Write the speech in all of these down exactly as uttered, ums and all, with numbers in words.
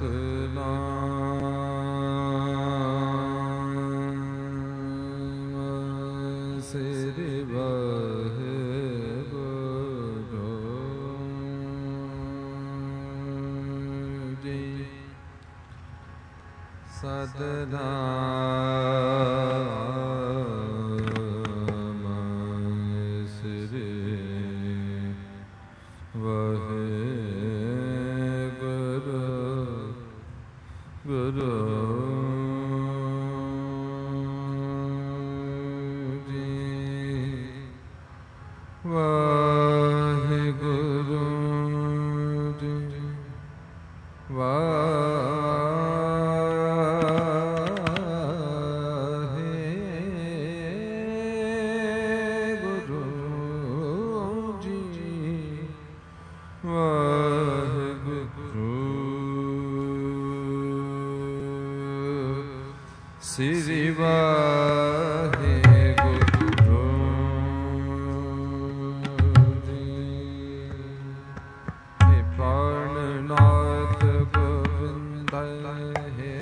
ਸਤਿਨਾਮ ਸ੍ਰੀ ਵਾਹਿਗੁਰੂ ਜੀ। ਸਤਿਨਾਮ ਸ੍ਰੀ ਵਾਹਿਗੁਰੂ ਗੁਰੂ ਜੀ। ਵਾਹਿਗੁਰੂ ਜੀ ਵਾਹਿਗੁਰੂ ਜੀ। ਵਾਹਿਗੁਰੂ ਸ੍ਰੀ ਵਾਹਿਗੁਰੂ ਜੀ। ਹੇ ਪ੍ਰਾਣਨਾਥ ਗੋਬਿੰਦ, ਹੇ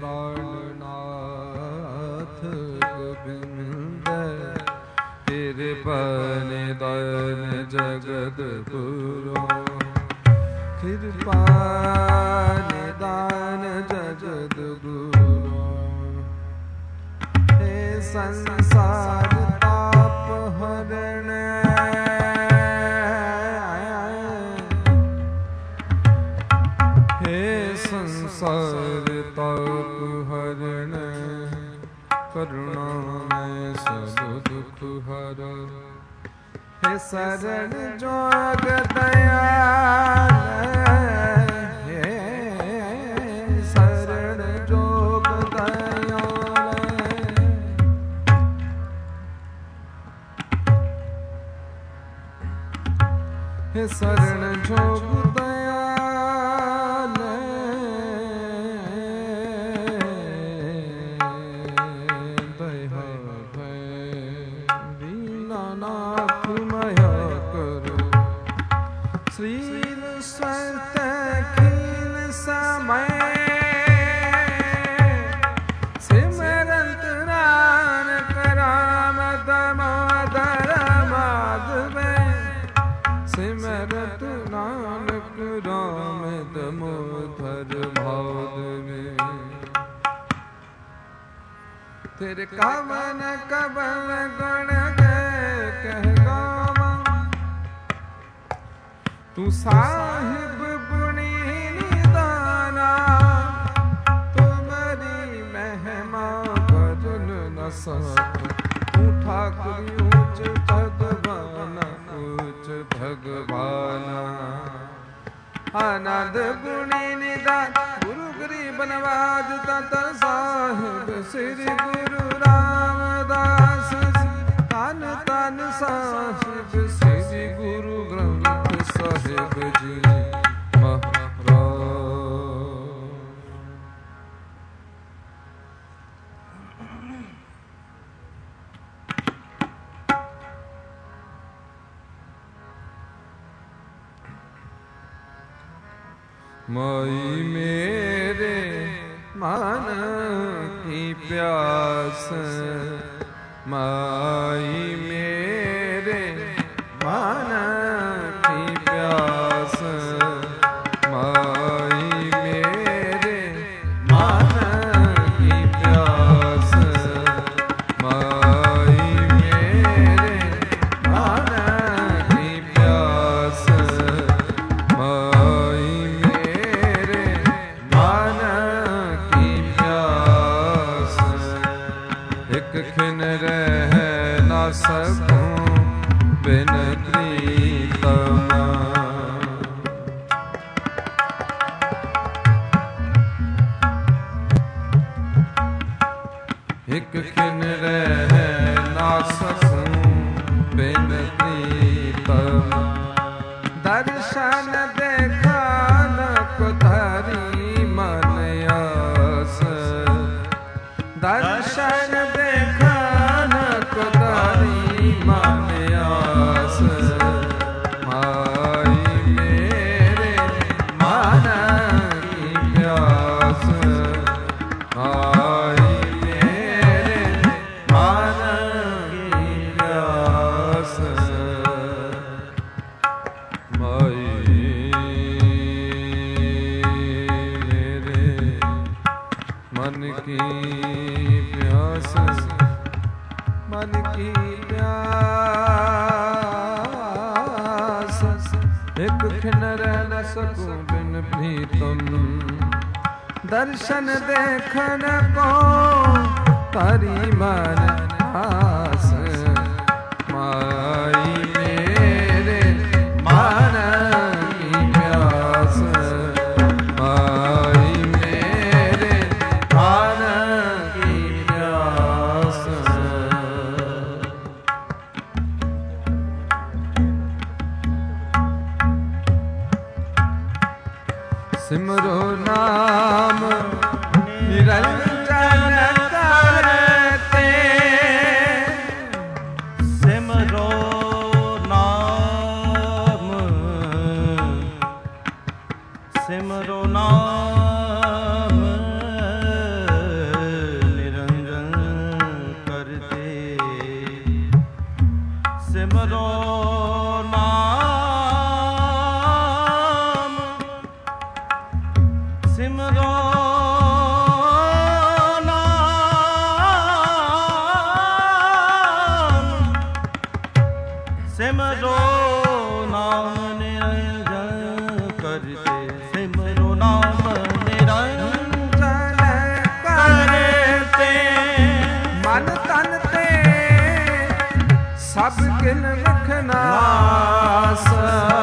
ਪ੍ਰਾਣਨਾਥ ਗੋਬਿੰਦ, ਕਿਰਪਾ ਨਿਦਾਨ ਜਗਤ ਗੁਰੂ, ਕਿਰਪਾ ਨਿਦਾਨ ਜਗਤ ਗੁਰੂ। ਹੇ ਸੰਸਾਰ ਤਾਪ ਹਰਣ, ਹੇ ਸੰਸਾਰ ਤਾਪ ਹਰਣ, ਕਰੁਣਾ ਮੈਂ ਸਭ ਦੁਖ ਹਰ। ਹੇ ਸਰਣ ਜੋਗ ਦਇਆਲ, ਹੇ ਸਰਣ ਜੋਗ ਦਇਆਲ। ਹੇ ਸਰਣ ਜੋਗ ਦਇਆਲ, ਦਇਆ ਭੈ ਦੀਨਾਨਾਥ ਮਇਆ ਕਰੋ। ਸ੍ਰੀਲ ਸਵਰਤ ਖੀਲ ਸਮੈ, ਸਿਮਰੰਤ ਨਾਨਕ ਰਾਮ ਦਮੋਦਰ ਮਾਧਵੈ। ਸਿਮਰਤ ਨਾਨਕ ਰਾਮ ਦਮੋਦਰ ਮਾਧਵੈ। ਤੇਰੇ ਕਵਨ ਕਵਨ ਗੁਣ ਕਹਿ ਗਾਵਾਂ, ਤੂੰ ਸਾਹਿਬ ਪੁਣੀ ਨਿਦਾਨਾ। ਤੁਮਰੀ ਮਹਿਮਾ ਭਜਨ ਨ ਸਕ, ਤੂੰ ਠਾਕੁਰ ਊਚ ਭਗਵਾਨ, ਊਚ ਭਗਵਾਨ। ਆਨੰਦ ਗੁਣੀ ਨਿਦਾਨ ਗੁਰੂ ਗਰੀਬ ਨਵਾਜ ਤਤ ਸਾਹਿਬ ਸ੍ਰੀ ਗੁਰੂ ਰਾਮਦਾਸ ਜੀ। ਧੰਨ ਧੰਨ ਸਾਹਿਬ ਸ੍ਰੀ ਗੁਰੂ ਗ੍ਰੰਥ ਸਾਹਿਬ ਜੀ ਮਹਾਰਾਜ। ਮਾਈ ਮੇਰੇ ਮਨ ਕੀ ਪਿਆਸ, ਮਾਈ ਮੇਰੇ ਮਨ ਕੀ ਪਿਆਸ, ਮਾਈ ਮੇਰੇ ਮਨ ਕੀ ਪਿਆਸ, ਮਾਈ ਮੇਰੇ ਮਨ ਕੀ ਪਿਆਸ, ਮਾਈ ਖਿਨ ਰਹਿ ਨਾ ਸਕੂੰ ਬਿਨ ਪ੍ਰੀਤਮ। ਇਕ ਖਿਨ ਰਹਿ ਨਾ ਸਕੂੰ ਬਿਨ ਪ੍ਰੀਤਮ। ਦਰਸ਼ਨ ਦੇਖਾਨ ਕੋ ਧਰੀ ਮਨ ਆਸ, ਦਰਸ਼ਨ ਦੇਖਾਨ ਕੋ ਧਰੀ ਮਨ ਆਸ। ਮਾਈ ਮੇਰੇ ਮਨ ਕੀ ਪਿਆਸ, ਆਸ, ਇਕ ਖਿਨ ਰਹਿ ਨ ਸਕੂੰ ਬਿਨ ਪ੍ਰੀਤਮ। ਦਰਸ਼ਨ ਦੇਖਣ ਕੋ ਤਾਰੀ ਮਨ ਆਸ, ਮਾਈ ਮੇਰੇ ਮਨ ਕੀ ਪਿਆਸ, ਮਾਈ ਮੇਰੇ ਮਨ ਕੀ ਪਿਆਸ। ਸਿਮਰੋ ਨਾਮ ਨਿਰੰਜਨ ਕਰਤੇ, ਸਿਮਰੋ ਨਾਮ, ਸਿਮਰੋ ਨਾਮ ਨਿਰੰਜਨ ਕਰਤੇ, ਸਿਮਰੋ ਸਿਮਰੋ ਨਾਮ, ਸਿਮਰੋ ਨਾਮ ਨਿਰੰਜਨ ਕਰਤੇ, ਸਿਮਰੋ ਨਾਮ ਨਿਰੰਜਨ ਕਰਤੇ। ਮਨ ਤਨ ਤੇ ਸਭ ਕਿਨ ਵਿਖਨਾਸ,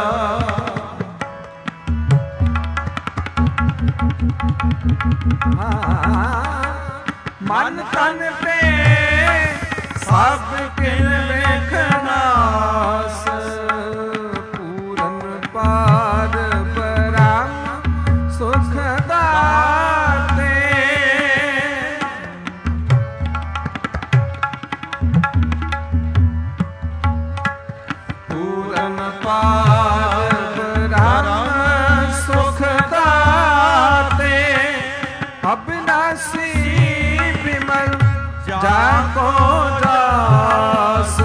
ਮਨ ਤਨ ਤੇ ਸਭ ਕਿਨ ਵੇਖਨਾਸ, ਪੂਰਨ ਪਾਰ ਬ੍ਰਹਮ ਸੁਖ ਦਾਤੇ। ਪੂਰਨ ਪਾਰ ਬ੍ਰਹਮ ਸੁਖ ਦਾਤੇ, ਅਬਿਨਾਸੀ ਬਿਮਲ ਜਾਕੋ ਜਾਸ।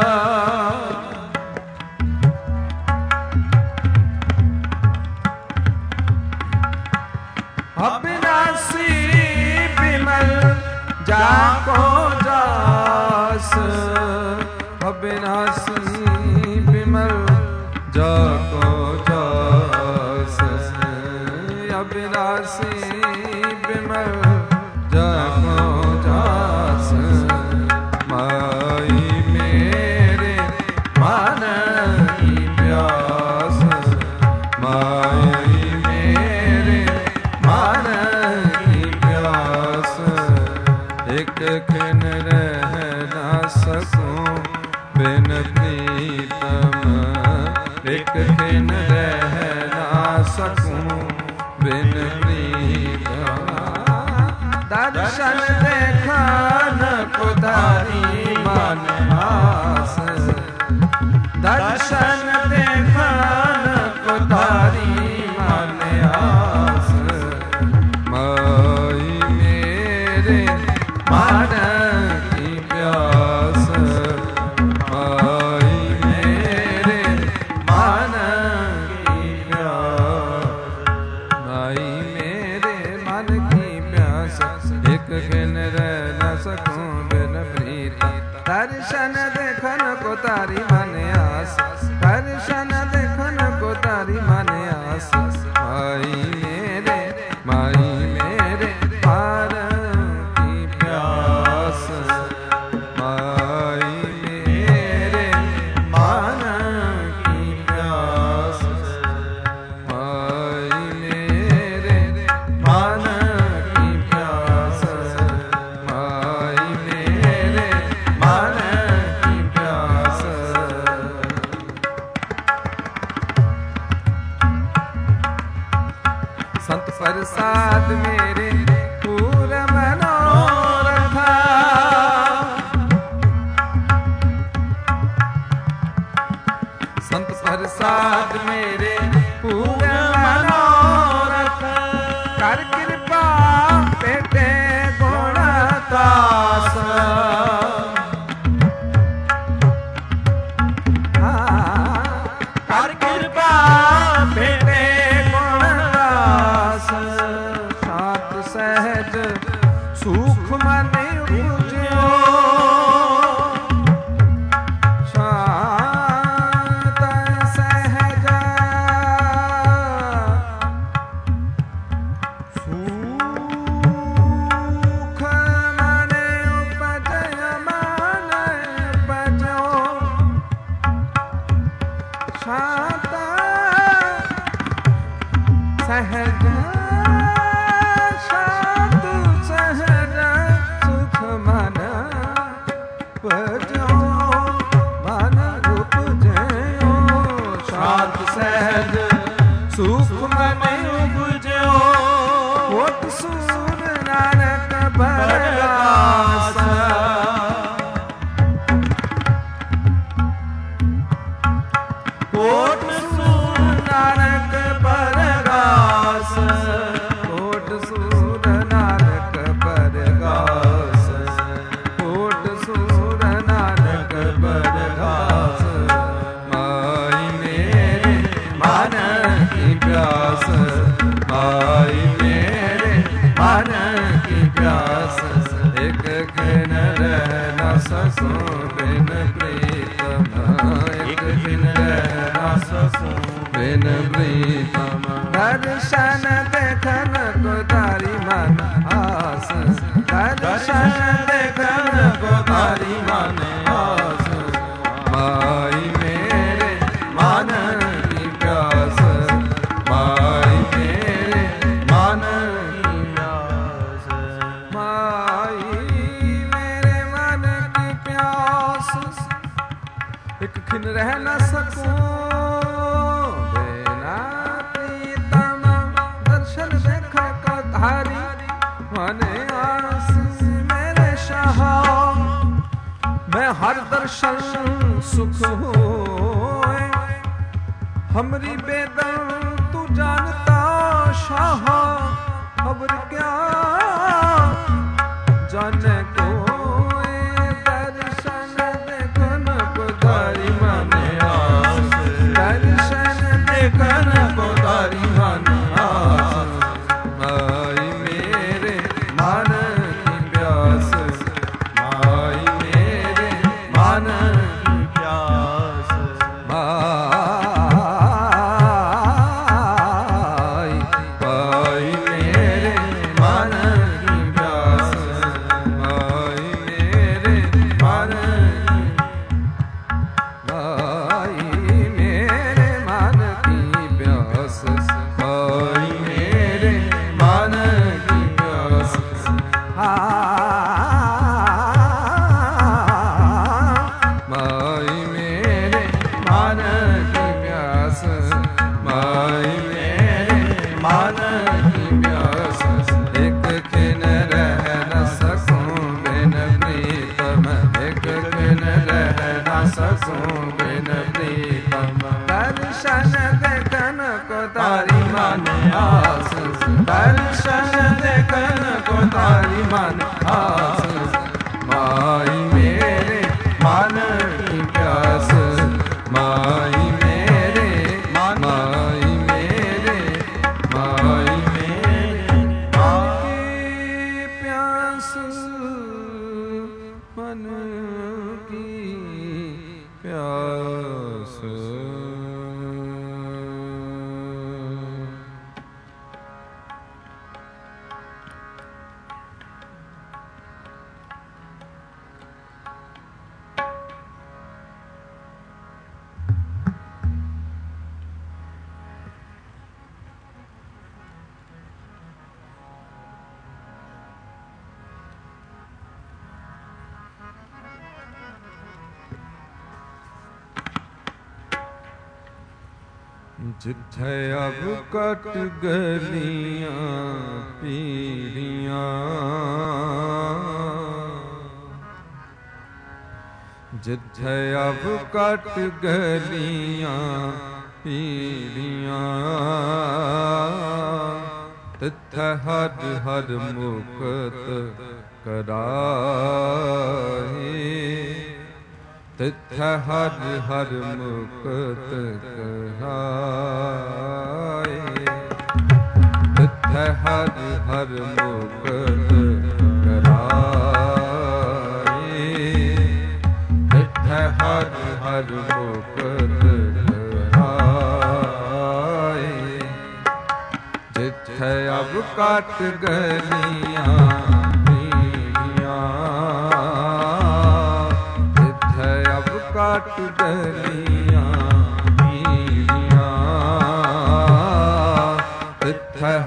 ਅਬਿਨਾਸੀ ਬਿਮਲ ਜਾਕੋ ਜਾਸ, ਅਬਿਨਾਸੀ ਬਿਮਲ ਜਾਕੋ ਜਾਸ, ਅਬਿਨਾਸੀ ਬਿਮਲ ਜਾਕੋ ਜਾਸ। ਮਾਈ ਮੇਰੇ ਮਨ ਕੀ ਪਿਆਸ, ਮਾਈ ਮੇਰੇ ਮਨ ਕੀ ਪਿਆਸ, ਇਕ ਖਿਨ ਰਹਿ ਨ ਸਕੂੰ ਬਿਨ ਪ੍ਰੀਤਮ, ਇਕ ਖਿਨ ਰਹਿ ਨ ਸਕੂੰ ਬਿਨ ਪ੍ਰੀਤਮ। ਦਰਸ਼ਨ ਦੇਖਣ ਕੋ ਤਾਰੀ ਮਨ ਆਸ, ਦਰਸ਼ਨ ਦੇਖਣ ਕੋ ਤਾਰੀ ਮਨ ਆਸ, ਮਾਈ ਮੇਰੇ ਮਨ ਕੀ ਪਿਆਸ, ਮਾਈ ਮੇਰੇ ਮਨ ਕੀ ਪਿਆਸ, ਮਾਈ ਮੇਰੇ ਮਨ ਕੀ ਪਿਆਸ, ਇਕ ਖਿਨ ਰਹਿ ਨ ਸਕੂੰ ਬਿਨ ਪ੍ਰੀਤਮ। ਦਰਸ਼ਨ ਦੇਖਣ ਕੋ ਤਾਰੀ ਮਨ ਆਸ, ਦਰਸ਼ਨ ਦੇਖਣ ਕੋ ਤਾਰੀ ਮਨ ਆਸ, ਮਾਈ ਮੇਰੇ ਮਾਈ ਮੇਰੇ ਮਨ ਕੀ ਪਿਆਸ, ਮਾਈ ਮੇਰੇ ਮਨ ਕੀ ਪਿਆਸ, ਮਾਈ ਮੇਰੇ ਮਨ ਕੀ ਪਿਆਸ, ਮਾਈ ਮੇਰੇ ਮਨ ਕੀ ਪਿਆਸ। ਸੰਤ ਪ੍ਰਸਾਦ ਮੇਰੇ ਪੂਰ ਮਨੋਰਥਾ, ਸੰਤ ਪ੍ਰਸਾਦ ਮੇਰੇ ਪੂਰ ਮਨੋਰਥ, ਕਰ ਕਿਰਪਾ ਭੇਟੇ ਗੁਣ ਦਾਸ। ਕਰ ਕਿਰਪਾ ਭੇਟੇ ਗੁਣ ਦਾਸ, ਸਾਤ ਸਹਿਜ ਸੁਖ ਮਨ ਉਪਜਿਓ, ਸਾਤ ਸਹਿਜ ਸਹਿਜ ਸ਼ਾਂਤ ਸਹਿਜ ਸੁਖ ਮਨ ਭਜੋ ਮਨ ਉਪਜਿਓ ਸ਼ਾਂਤ ਸਹਿਜ ਸੁਖ ਮਨ ਉਪਜਿਓ ਕੋਟ ਸੂਰ ਨਾਨਕ ਪਰਗਾਸ ਕੋਟ ਸੂਰ ਨਾਨਕ ਪਰਗਾਸ ਕੋਟ ਸੂਰ ਨਾਨਕ ਪਰਗਾਸ ਕੋਟ ਸੂਰ ਨਾਨਕ ਪਰਗਾਸ ਮਾਈ ਮੇਰੇ ਮਨ ਕੀ ਪਿਆਸ ਮਾਈ ਮੇਰੇ ਮਨ ਕੀ ਪਿਆਸ ਇਕ ਖਿਨ ਰਹਿ ਨ ਸਕੂੰ ਬਿਨ ਪ੍ਰੀਤਮ ਇਕ ਖਿਨ ਰਹਿ ਨ ਸਕੂੰ ਬਿਨ ਪ੍ਰੀਤਮ ਦਰਸ਼ਨ ਦੇਖਨ ਕੋ ਤਾਰੀ ਮਨ ਆਸ ਦਰਸ਼ਨ ਦੇਖਨ ਕੋ ਤਾਰੀ ਮਨ ਆਸ ਮਾਈ ਮੇਰੇ ਮਨ ਕੀ ਪਿਆਸ ਮਾਈ ਮੇਰੇ ਮਨ ਕੀ ਪਿਆਸ ਮਾਈ ਮੇਰੇ ਮਨ ਕੀ ਪਿਆਸ ਇਕ ਖਿਨ ਰਹਿ ਨਾ ਸਕੂੰ ਬਿਨਾ ਪ੍ਰੀਤਮ ਦਰਸ਼ਨ ਦੇਖ ਕੋ ਧਾਰੀ ਮਨ ਆਸ ਮੇਰੇ ਸ਼ਾਹ ਮੈਂ ਹਰ ਦਰਸ਼ਨ ਸੁਖ ਹੋਏ ਹਮਰੀ ਬੇਦਨ ਤੂੰ ਜਾਣਤਾ ਸ਼ਾਹ ਖਬਰ ਕਿਆ ਜਾਣੇ ਕੋਏ ਦਰਸ਼ਨ ਦੇਖਨ ਕੋ ਧਾਰੀ ਮਨ ਆਸ ਦਰਸ਼ਨ ਦੇਖਨ ਕੋ ਧਾਰੀ ਮਨ ਆਸ ਮਾਈ ਮੇਰੇ ਮਨ ਕੀ ਪਿਆਸ ਮਾਈ ਮੇਰੇ ਮਨ ਕੀ ਪਿਆਸ ਮਾਈ ਪਾਈ ਮੇਰੇ ਮਨ ਕੀ ਪਿਆਸ ਮਾਈ ਮੇਰੇ ਮਨ ਮਾਈ ਮੇਰੇ ਮਨ ਕੀ ਪਿਆਸ ਮਾਈ ਮੇਰੇ ਮਨ ਕੀ ਪਿਆਸ ਮਾਈ ਮੇਰੇ ਮਨ ਕੀ ਪਿਆਸ ਮਾਈ ਮੇਰੇ ਮਨ ਕੀ ਪਿਆਸ ਇਕ ਖਿਨ ਰਹਿ ਨ ਸਕੂੰ ਬਿਨ ਪ੍ਰੀਤਮ ਇਕ ਖਿਨ ਰਹਿ ਨ ਸਕੂੰ ਬਿਨ ਪ੍ਰੀਤਮ ਦਰਸ਼ਨ ਦੇਖਨ ਕੋ ਤਾਰੀ ਮਨ ਆਸ ਦਰਸ਼ਨ ਦੇਖਨ ਕੋ ਤਾਰੀ ਮਨ ਆਸ ਮਾਈ ਮੇਰੇ ਮਨ ਕੀ ਪਿਆਸ ਮਾਈ ਮੇਰੇ ਮਾਈ ਮੇਰੇ ਮਾਈ ਮੇਰੇ ਕੀ ਪਿਆਸ ਮਨ ਕੀ ਪਿਆਸ ਜਿੱਥੇ ਅਬ ਕਟ ਗਲੀਆਂ ਪੀੜੀਆਂ ਜਿੱਥੇ ਅਬ ਕਟ ਗਲੀਆਂ ਪੀੜੀਆਂ ਤਿੱਥੇ ਹਰ ਹਰ ਮੁਕਤ ਕਰਾਏ ਤਿੱਥ ਹਰ ਹਰ ਮੁਕਤ ਕਹਾਏ ਤਿੱਥ ਹਰ ਹਰ ਮੁਕਤ ਕਰਾਏ ਤਿੱਥ ਹਰ ਹਰ ਮੁਕਤ ਕਰਾਏ ਜਿੱਥੇ ਅਬ ਕਟ ਗਲੀਆਂ ਕਟ ਗਲੀਆਂ ਪੀੜੀਆਂ ਤਿੱਥ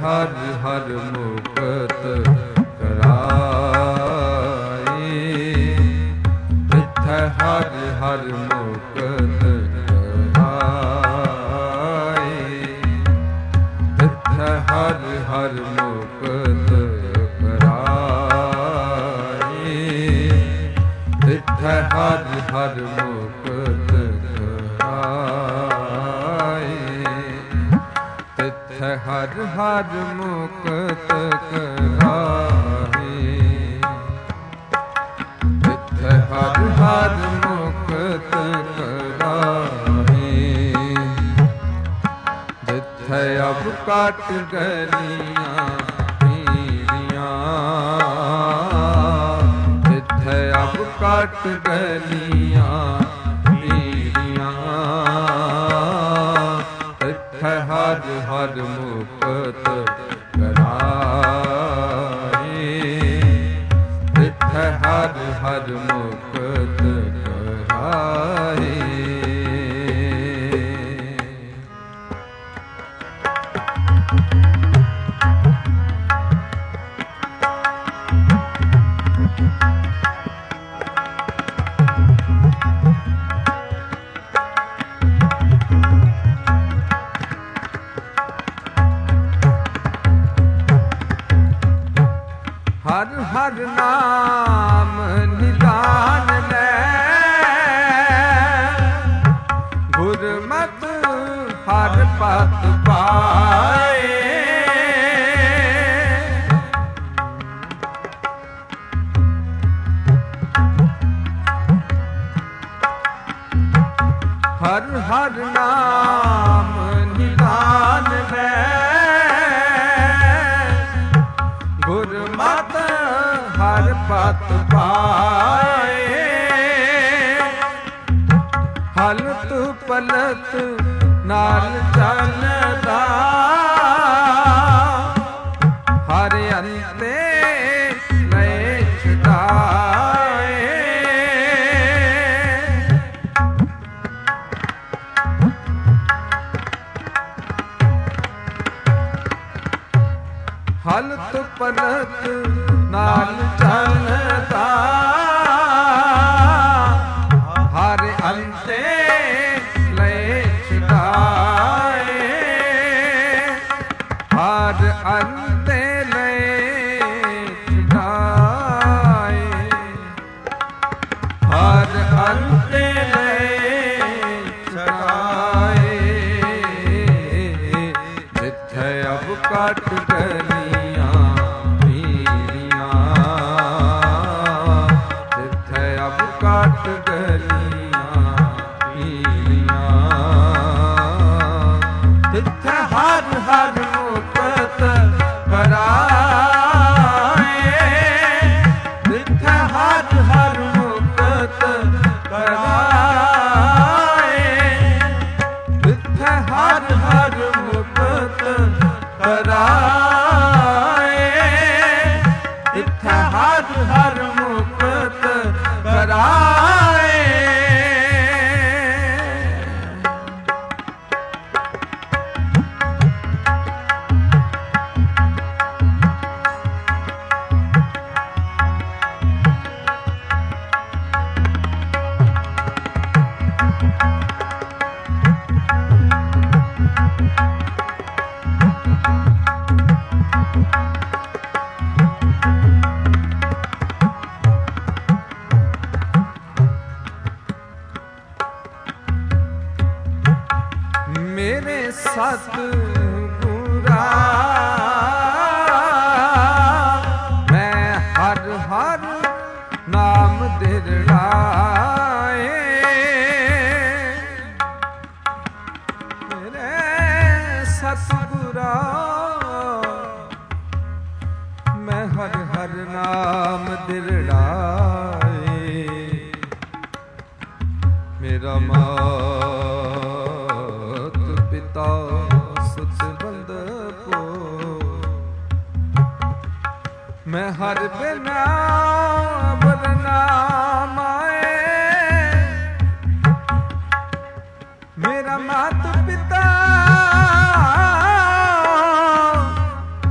ਹਰ ਹਰ ਮੁਕਤ ਕਰਾਏ, ਜਿੱਥੈ ਹਰ ਹਰ ਮੁਕਤ ਕਰਾਏ, ਜਿੱਥੈ ਹਰ ਹਰ ਮੁਕਤ ਕਰਾਏ, ਜਿੱਥੈ ਹਰ ਹਰ ਮੁਕਤ ਕਰਾਏ, ਤਿੱਥੈ ਹਰ ਹਰ ਮੁਕਤ ਕਰਾਏ, ਤਿੱਥੈ ਹਰ ਹਰ ਮੁਕਤ ਕਰਾਏ, ਜਿੱਥੈ ਅਬ ਕੱਟ ਗਲੀਆਂ ਪੀੜੀਆਂ, ਜਿੱਥੈ ਅਬ ਕੱਟ ਗਲੀਆਂ ਪੀੜੀਆਂ, ਤਿੱਥੈ ਹਰ ਹਰ ਮੁਕਤ ਕਰਾਏ, ਤਿੱਥੈ ਹਰ ਹਰ ਮੁਕਤ ਕਰਾਏ। ਹਰ ਹਰ ਨਾਮ ਨਿਦਾਨ ਲੈ, ਗੁਰਮਤਿ ਹਰ ਪਤ ਪਾਏ, ਹਰ ਹਰ ਨਾਮ ਨਿਦਾਨ ਲੈ, ਗੁਰਮਤਿ ਹਰ ਪਤ ਪਾਏ, ਹਲਤ ਪਲਤ ਨਾਲ ਚੱਲਦਾ, ਹਰ ਅੰਤੇ ਲੈ ਛੁਡਾਏ, ਹਲਤ ਪਲਤ ਨਾਲ ਚੱਲਦਾ, ਹਰ ਅੰਤੇ ਲੈ ਛੁਡਾਏ, ਹਰ ਅੰਤੇ ਲੈ ਛੁਡਾਏ, ਹਰ ਅੰਤੇ ਲੈ ਛੁਡਾਏ, ਜਿੱਥੈ ਅਬ ਕੱਟ ਗਲੀਆਂ ਪੀੜੀਆਂ, ਜਿੱਥੈ ਅਬ ਕੱਟ ਗਲੀਆਂ ਪੀੜੀਆਂ, ਜਿੱਥੈ ਹਰ ਹਰ ਮੁਕਤ ਕਰਾਏ, ਜਿੱਥੈ ਹਰ ਹਰ ਮੁਕਤ ਕਰਾਏ, ਜਿੱਥੈ ਹਰ ਹਰ ਮੁਕਤ ਕਰਾਏ, ਜਿੱਥੈ ਹਰ ਹਰ ਮੁਕਤ ਕਰਾਏ। ਮੇਰੇ ਸਤਿਗੁਰਾ ਮੈਂ ਹਰ ਹਰ ਨਾਮ ਦਿਰੜਾਏ, ਮੇਰੇ ਸਤਿਗੁਰਾ ਮੈਂ ਹਰ ਹਰ ਨਾਮ ਦਿਰੜਾਏ, ਮੇਰਾ ਮਾਤ ਪਿਤਾ ਸੁਤ ਬੰਦਪੋ, ਮੈਂ ਹਰ ਬਿਨਾ ਬਦਨਾਮ ਆਏ, ਮੇਰਾ ਮਾਤ ਪਿਤਾ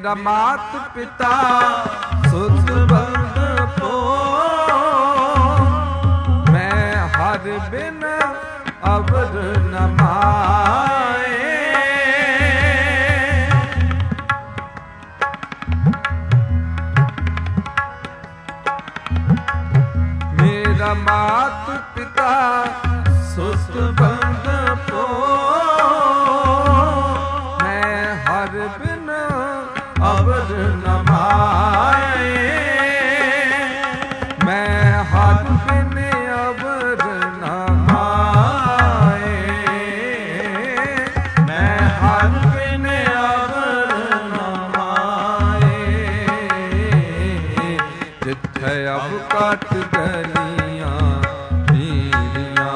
मेरा मात पिता सुत बंद पो, मैं हर बिन अवर न माए। मेरा मात पिता सुत बंद पो, मैं हर बिन अवर न माए। मैं हर बिन अवर न माए। मैं हर बिन अवर न माए। जिथे अब कट गलियां पीलियां,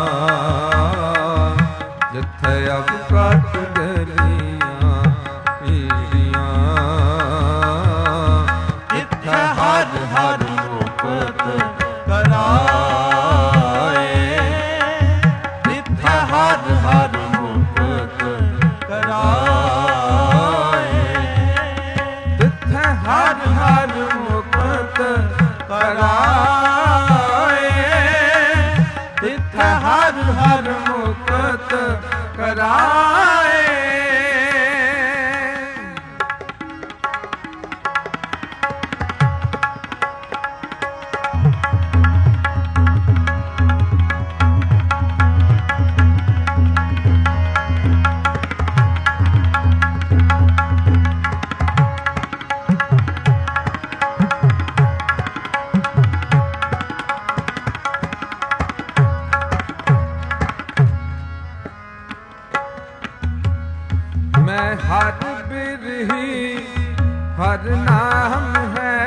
जिथे अब कट गलियां पीलियां, जिथे हर हर मुक्त कराए। जिथे हर हर मुक्त कराए। जिथे हर हर मुक्त कराए। तिथे हर हर मुक्त कराए। मैं हर बिरही हर नाम है,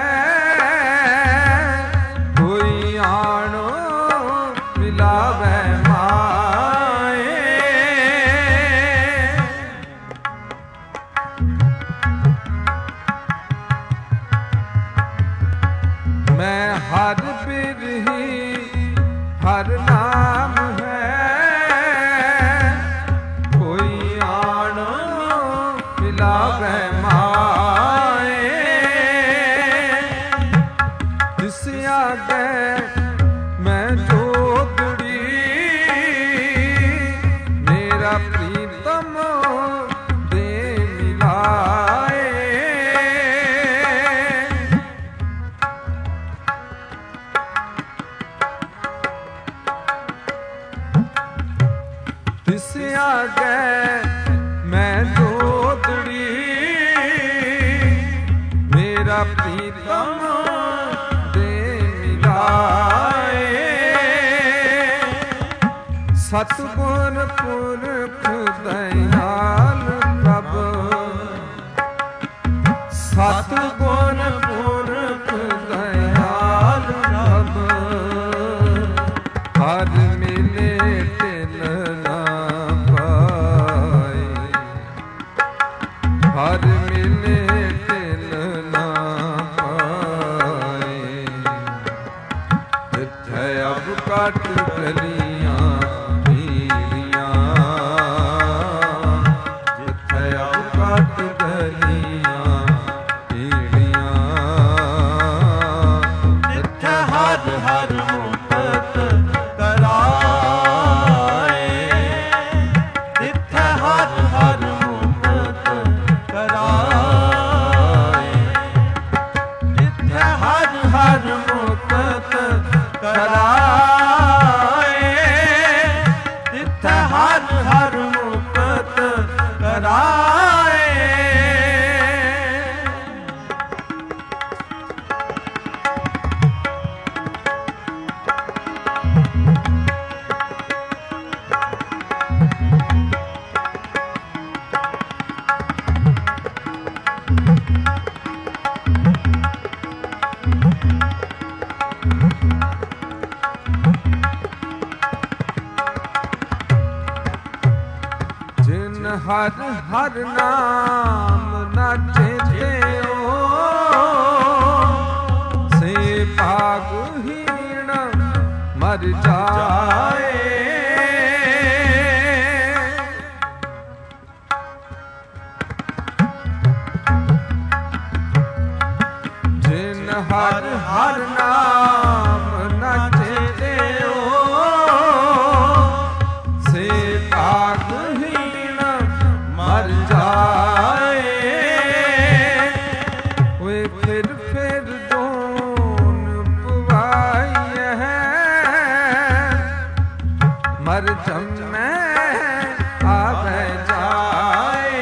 कोई आनो मिलावे माए। मैं हर बिरही हर नाम है, कोई आनो मिलावे माए। जिस आगे मैं जोगड़ी, मेरा प्रीतम दे मिलाए। जिस आगे मैं जोगड़ी, मेरा प्रीतम दे मिलाए। सतगुर पुरख दयाल प्रभ, सतगुर पुरख दयाल प्रभ, हर मिले तिल ना पाए। हर मिले तिल ना पाए। जिथे अब कट गलियां पीलियां, जिथे अब कट गलियां पीलियां, जिथे हर हर मुक्त कराए। जिथे हर हर मुक्त कराए। जिथे हर हर मुक्त कराए। जिथे हर हर मुक्त कराए। जिन हर हर नाम न चेतेओ, से भागहीन मर जाए। ਹਰ ਨਾਮ ਨਾ ਚੇਤਿਓ ਸੇ ਭਾਗਹੀਣ ਮਰ ਜਾਏ। ਓਏ ਫਿਰ ਫਿਰ ਦੋਨ ਪਵਾਈਐ ਮਰ ਜੰਮੈ ਆਵੈ ਜਾਏ।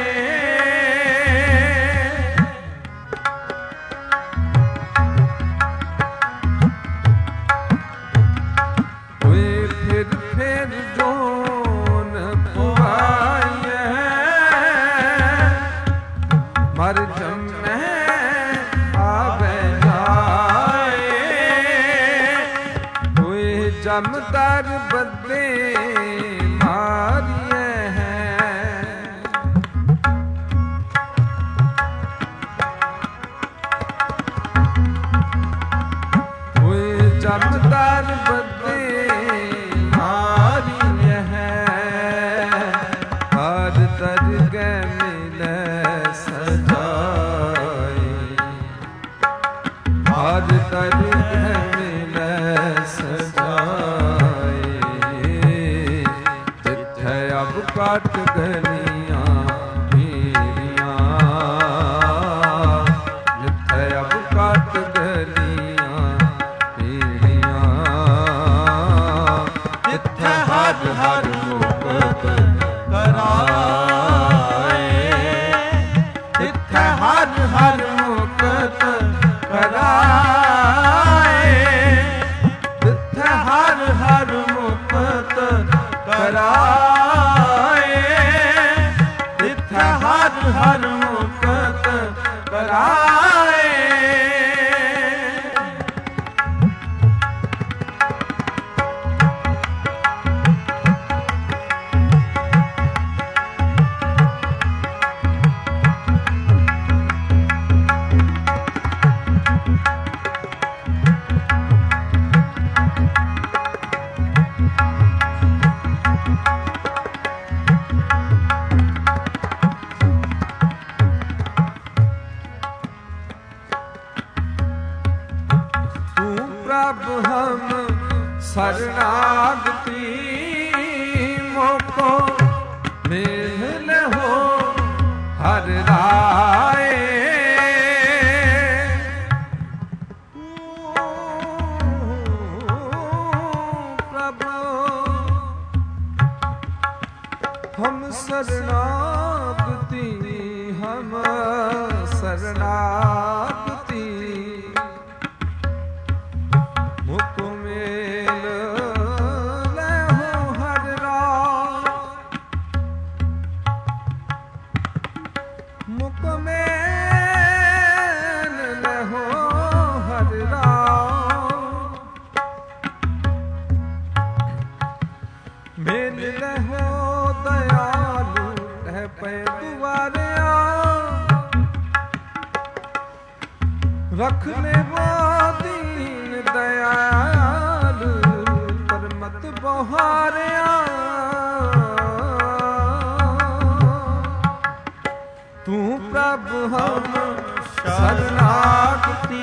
ਓਏ ਫਿਰ ਫਿਰ ਦੋਨ ਪਵਾਈਐ ਮਰ ਜੰਮੈ ਆਵੈ ਜਾਏ। ਓਏ ਜਮਦਰ ਬੱਦੇ ਮਾਰੀਐ ਓਏ ਜਮਦਰ ਬੱਦੇ ਮਾਰੀਐ ਹਰ ਦਰਗਹਿ ਮਿਲੈ ਸਜਾਏ। ਹਰ ਦਰਗਹਿ ਮਿਲੈ ਸਜਾਏ ਜਿੱਥੈ ਅਬ ਕੱਟ ਗਲੀਆਂ ਮੇਰੀਆਂ ਜਿੱਥੈ ਅਬ ਕੱਟ ਗਲੀਆਂ ਮੇਰੀਆਂ ਜਿੱਥੈ ਹਰ ਹਰ ਮੁਕਤ ਕਰਾਏ। ਜਿੱਥੈ ਹਰ ਹਰ ਮੁਕਤ ਕਰਾਏ। ਜਿੱਥੈ ਹਰ ਹਰ ਮੁਕਤ ਕਰਾਏ। ਜਿੱਥੈ ਹਰ ਹਰ ਮੁਕਤ ਕਰਾਏ। प्रभ हम शरणागति मोको मिल हो हर राय। प्रभु हम शरणागति हम शरणागति मुख मेल लहो हर राय। मुख मेल लहो हर राय। मेल लहो दयालु है पै दुआरिया रख ले वो दीन दयालु पर मत बहारिया। तू प्रभु हम शरणागति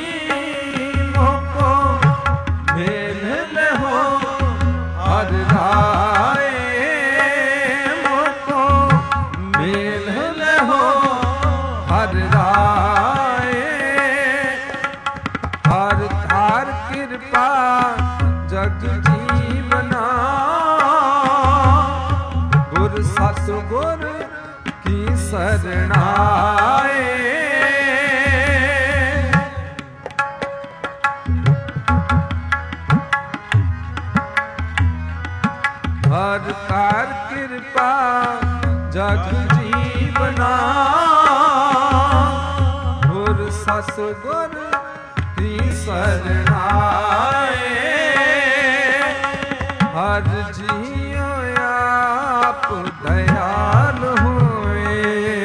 मोको मेल हो हर राय। मोको मेल हो हर राय। हर थार कृपा जग जीवना गुर सतगुर की शरणाए। हर तार कृपा जग जीवना गुर सतगुर की शरणाए। हर जियो आप दयाल हुए।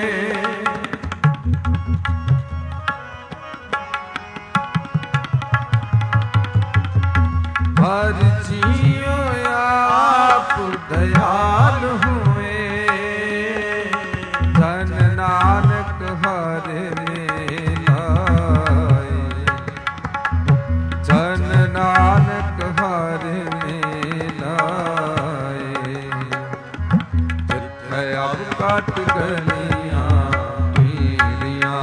हर जियो आप दयाल हुए। धन नानक हर में लाए। ਅਬ ਕਾਟ ਗਲੀਆਂ ਪੀੜੀਆਂ,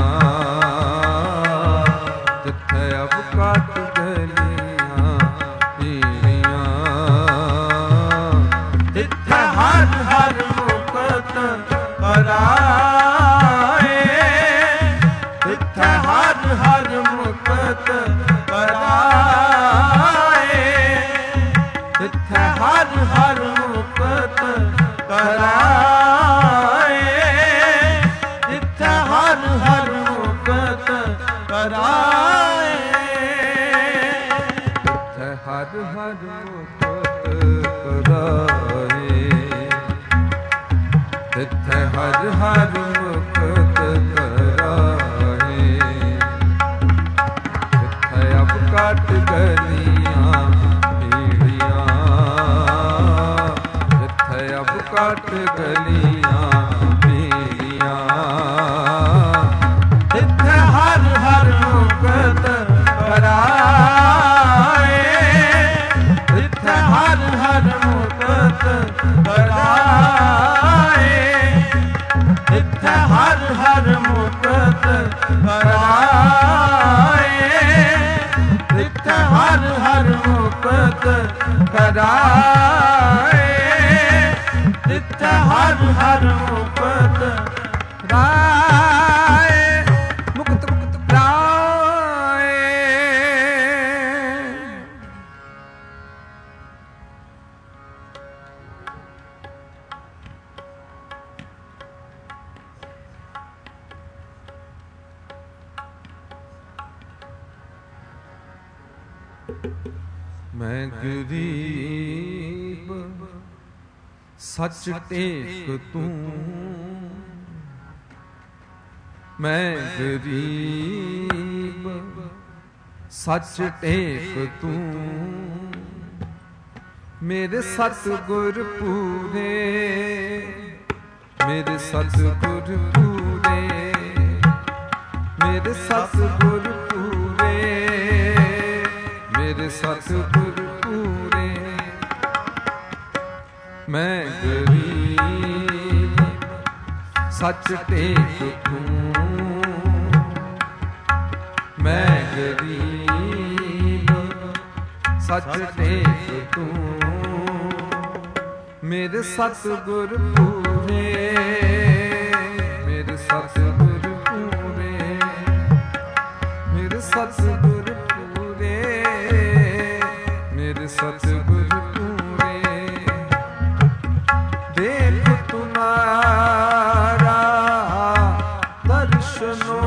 ਜਿੱਥੇ ਅਬ ਕਾਟ ਗਲੀਆਂ ਪੀੜੀਆਂ, ਜਿੱਥੇ ਹਰ ਹਰ ਮੁਕਤ ਕਰਾਏ, ਜਿੱਥੇ ਹਰ ਹਰ ਮੁਕਤ ਕਰਾਏ, ਜਿੱਥੇ ਹਰ ਹਰ ਮੁਕਤ ਕਰਾਏ, ਜਿੱਥੇ ਹਰ ਹਰ ਮੁਕਤ ਕਰਾਏ, ਜਿੱਥੇ ਹਰ ਹਰ ਮੁਕਤ ਕਰਾਏ, ਜਿੱਥੇ ਹਰ ਹਰ ਮੁਕਤ ਕਰਾਏ, ਜਿੱਥੇ ਅਬ ਕਾਟ ਗਲੀਆਂ ਪੀੜੀਆਂ, ਜਿੱਥੇ ਅਬ ਕਾਟ ਗਲੀਆਂ ਪੀੜੀਆਂ, ਜਿੱਥੇ ਹਰ ਹਰ ਮੁਕਤ ਕਰਾਏ, ਜਿੱਥੇ ਹਰ ਹਰ ਮੁਕਤ ਕਰਾਏ, ਜਿੱਥੇ ਹਰ ਹਰ ਮੁਕਤ ਕਰਾਏ, ਜਿੱਥੇ ਹਰ ਹਰ ਮੁਕਤ ਕਰਾਏ, ਜਿੱਥੇ ਹਰ ਹਰ ਮੁਕਤ ਕਰਾਏ, ਮੁਕਤ ਮੁਕਤ ਕਰਾਏ। ਮੈਂ ਗਰੀਬ ਸੱਚ ਟੇਕ ਤੂੰ, ਮੈਂ ਗਰੀਬ ਸੱਚ ਟੇਕ ਤੂੰ, ਮੇਰੇ ਸਤਿਗੁਰ ਪੂਰੇ, ਮੇਰੇ ਸਤਿਗੁਰ ਪੂਰੇ, ਮੇਰੇ ਸਤਿਗੁਰ ਪੂਰੇ, ਮੇਰੇ ਸਤਿਗੁਰ ਪੂਰੇ, ਮੈਂ ਗਰੀਬ ਸੱਚ ਟੇਕ ਤੂੰ, ਮੈਂ ਗਰੀਬ ਸੱਚ ਟੇਕ ਤੂੰ, ਮੇਰੇ ਸਤਿਗੁਰ ਪੂਰੇ, ਮੇਰੇ ਸਤਿਗੁਰ ਪੂਰੇ, ਮੇਰੇ ਸਤਿਗੁਰ ਪੂਰੇ, ਮੇਰੇ ਸਤਿਗੁਰ ਪੂਰੇ, ਦੇਖ ਤੁਮਾਰਾ ਦਰਸ਼ਨੋ,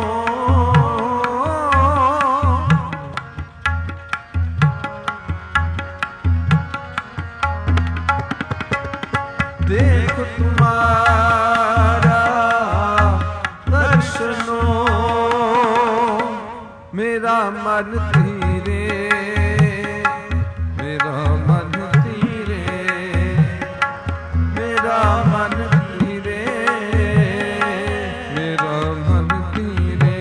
ਦੇਖ ਤੁਮਾਰਾ ਦਰਸ਼ਨੋ, ਮੇਰਾ ਮਨ ਧੀਰੇ, ਮੇਰਾ ਮਨ ਧੀਰੇ, ਮੇਰਾ ਮਨ ਧੀਰੇ, ਮੇਰਾ ਮਨ ਧੀਰੇ,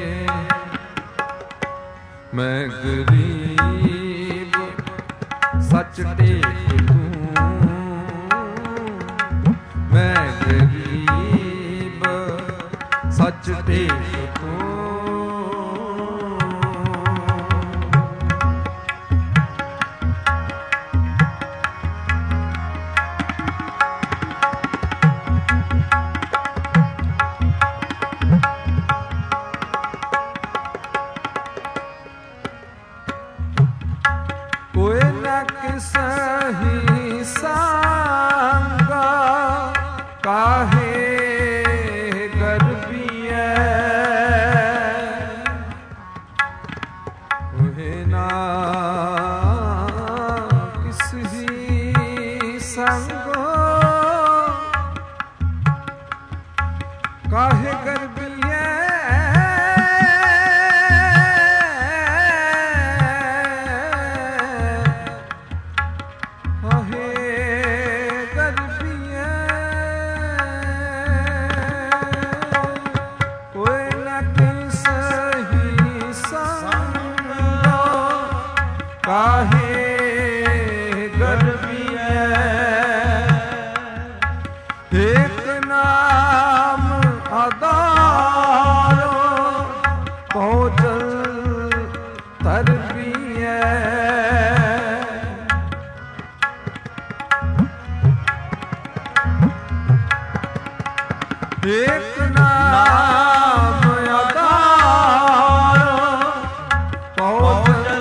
ਮੈਂ ਗਰੀਬ ਸੱਚ ਟੇਕ ਤੂੰ, ਮੈਂ ਗਰੀਬ ਸੱਚ ਟੇਕ ਤੂੰ। कोई न किसही सांगा काहे गर्बिए, कोई न किसही संगो काहे गर्बिए, काहे गर्बिए, एक ना ਏਕ ਨਾਮ ਆਧਾਰ ਪਉਜਲ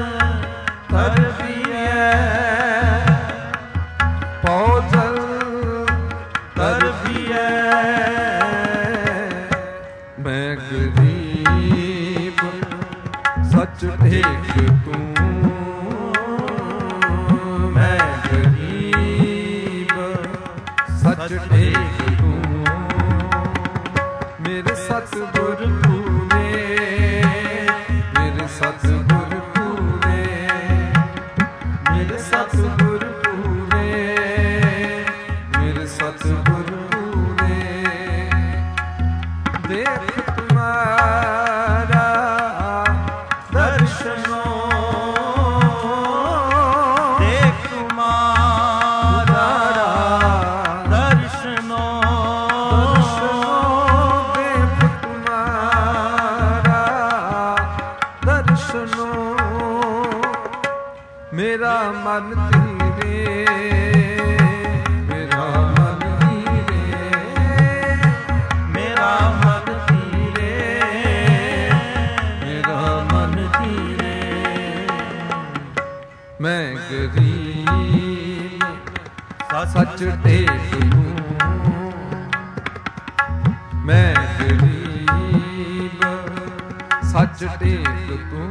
ਤਰਬੀਐ ਪਉਜਲ ਤਰਬੀਐ ਮੈਂ ਗਰੀਬ ਸੱਚ ਟੇਕ ਤੂੰ ਮੈਂ ਗਰੀਬ ਸੱਚ ਟੇਕ ਮੇਰੇ ਸਤਿਗੁਰ ਪੂਰੇ ਮੇਰੇ ਸਤਿਗੁਰ ਪੂਰੇ ਮੇਰੇ ਸਤਿਗੁਰ ਪੂਰੇ ਮੇਰੇ ਸਤਿਗੁਰ ਪੂਰੇ ਦੇਖ ਤੁਮਾਰਾ ਦਰਸ਼ਨੋ ਦੇਖ ਤੁਮਾਰਾ ਦਰਸ਼ਨੋ ਮੇਰਾ ਮਨ ਧੀਰੇ ਮੇਰਾ ਮਨ ਧੀਰੇ ਮੇਰਾ ਮਨ ਧੀਰੇ ਮੇਰਾ ਮਨ ਧੀਰੇ ਮੈਂ ਗਰੀਬ ਸੱਚ ਟੇਕ ਤੂੰ ਮੈਂ ਗਰੀਬ ਸੱਚ ਟੇਕ ਤੂੰ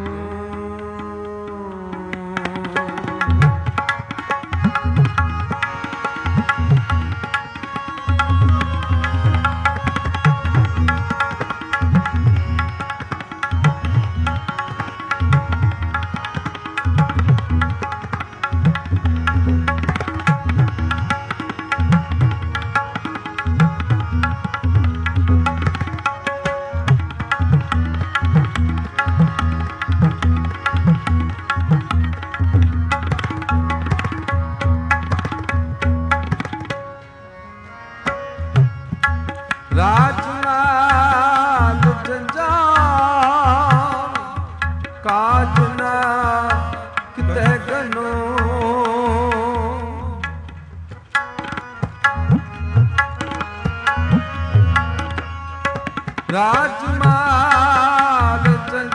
ਰਾਜਮਾਲ ਜੰਜਾਲ ਕਾਜ ਨਾ ਕਿਤੇ ਗਨੋ ਰਾਜਮਾਲ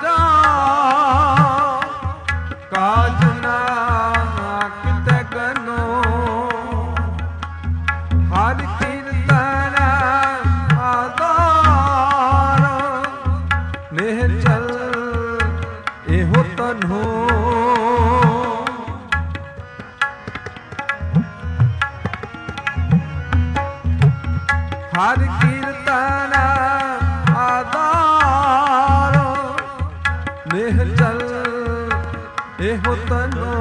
ਜੰਜਾਲ ਕਾਜ ਨਾ ਕਿਤੇ ਗਨੋ ਹਰ ਕੀਰਤਨ ਮੇਹ ਚਲ ਇਹੋ ਤਨੋ ਹਰ ਕੀਰਤਨ ਆਧਾਰ ਮੇਹ ਚਲ ਇਹੋ ਤਨੋ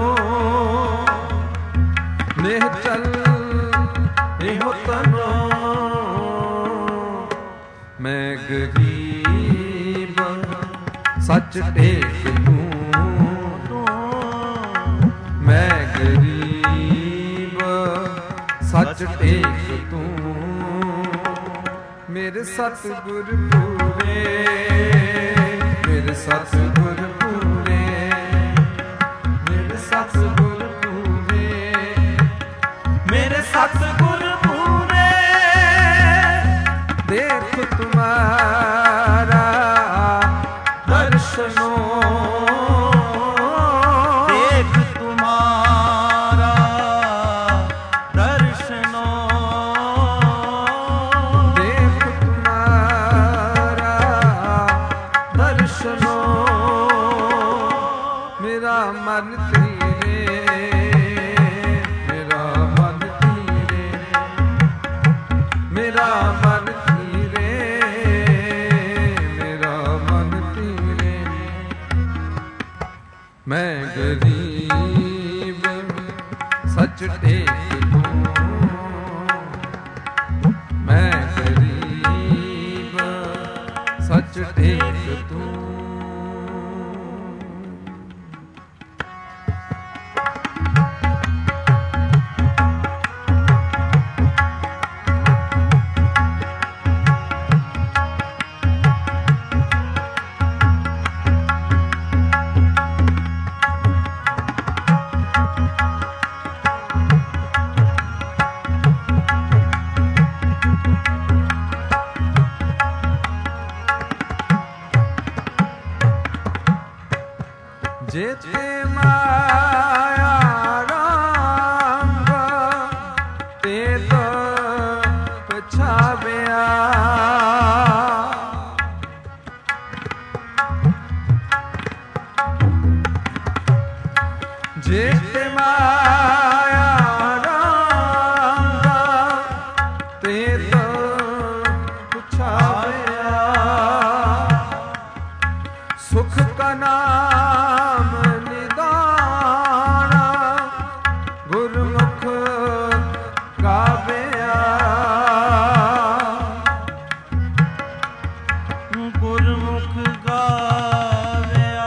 ਮੇਹ ਚਲ ਇਹੋ ਤਨੋ ਮੈਂ ਗਰੀਬ ਸੱਚ ਟੇਕ ਤੂੰ ਮੈਂ ਗਰੀਬ ਸੱਚ ਟੇਕ ਤੂੰ ਮੇਰੇ ਸਤਿਗੁਰ ਪੂਰੇ ਮੇਰੇ ਸਤਿਗੁਰ ਪੂਰੇ ਮੇਰੇ ਸਤਿਗੁਰ ਪੂਰੇ ਮੇਰੇ ਸਤਿਗੁਰ ਪੂਰੇ ਦੇਖ ਤੁਮਾਰਾ ਦਰਸ਼ਨੋ ਦੇਖ ਤੁਮਾਰਾ ਦਰਸ਼ਨੋ ਦੇਖ ਤੁਮਾਰਾ ਦਰਸ਼ਨੋ ਮੇਰਾ ਮਨ ਧੀਰੇ ਮੇਰਾ ਮਨ ਧੀਰੇ ਮੇਰਾ ਮਨ ਧੀਰੇ ਮੇਰਾ ਮਨ ਧੀਰੇ ਮੈਂ ਗਰੀਬ ਸੱਚ ਟੇਕ ਤੂੰ ਮੈਂ ਗਰੀਬ ਸੱਚ ਟੇਕ ਤੂੰ जेते माया रंग ते तो पछाव्या जेते माया रंग ते तो पछाव्या सुख का नाम निदाना गुरमुख गाव्या गुरमुख गाव्या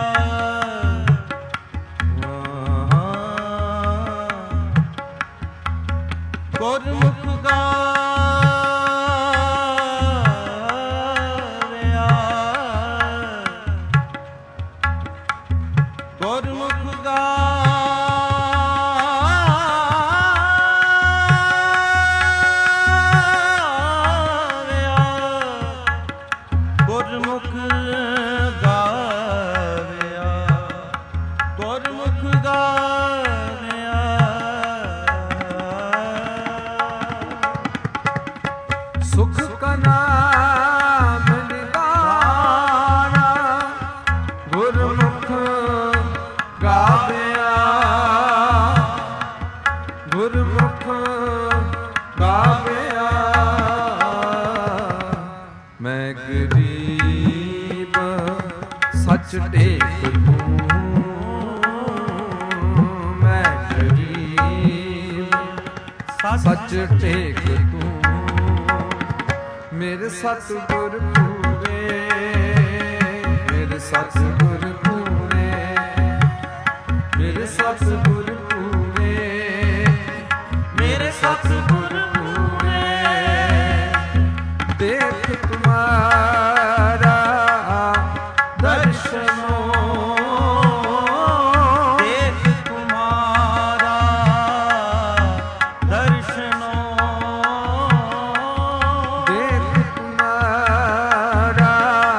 गुरमुख गाव्या गुरमुख गाव्या गुरमुख गाव्या गुरमुख गाव्या सुख का नाम निदाना गुरमुख गाव्या गुरमुख गाव्या मैं गरीब सच टेक तूं मैं गरीब सच टेक तूं मेरे सतगुर पूरे मेरे सतगुर पूरे मेरे सतगुर पूरे मेरे सतगुर पूरे देख तुम्हारा दर्शनो देख तुम्हारा दर्शनो देख तुम्हारा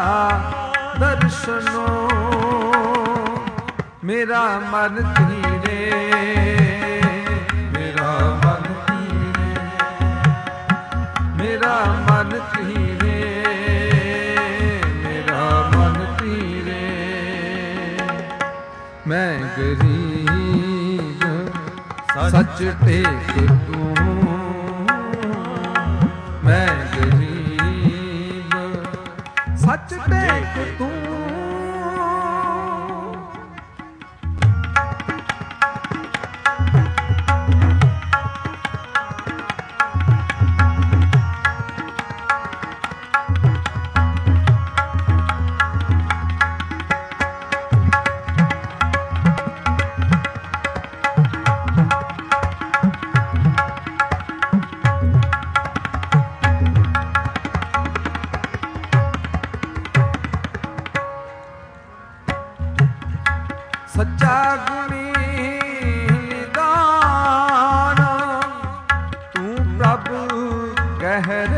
दर्शनो मेरा मन धीरे मेरा मन धीरे मेरा मन धीरे मेरा मन धीरे मैं गरीब सच टेक तूं मैं गरीब सच टेक तूं सच्चा गुणी निदान तू प्रभु कहर